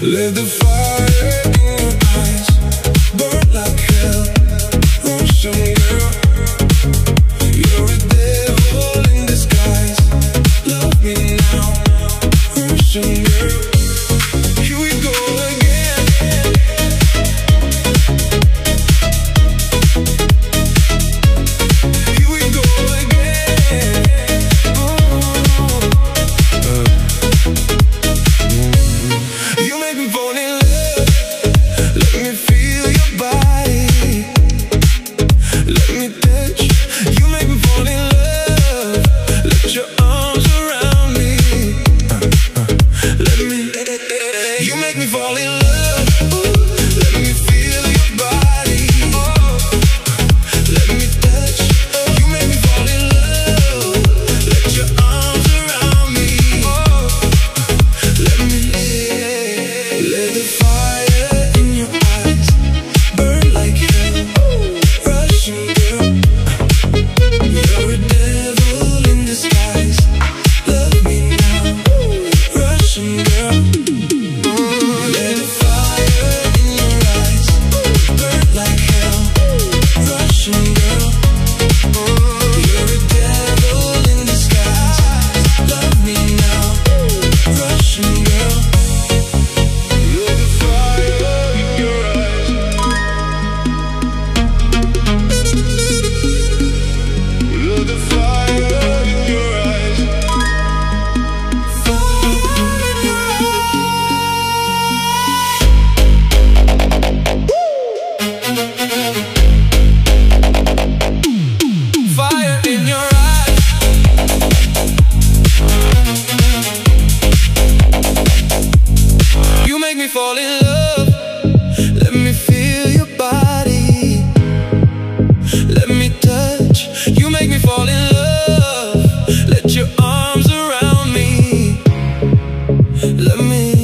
Let the fire in your eyes burn like hell. Russian girl, you're a devil in disguise. Love me now, Russian girl. Here we go again. Here we go again. You make me fall in love. Let me feel your body. Let me touch. You make me fall in love. Let your arms around me. Let me. You make me fall in love. Let me feel your body. Let me touch. You make me fall in love. Let your arms around me. Let me. Let the fire in your eyes burn like hell. Russian girl, you're a devil in disguise. Love me now, Russian girl. Let the fire in your eyes burn like hell. Russian girl, you're a devil in disguise. Love me now, Russian girl. Let the fire in your eyes. Let the fire in your eyes. Fire in your eyes. You make me fall in love. Let me feel your body. Let me touch. You make me fall in love. Let your arms around me. Let me.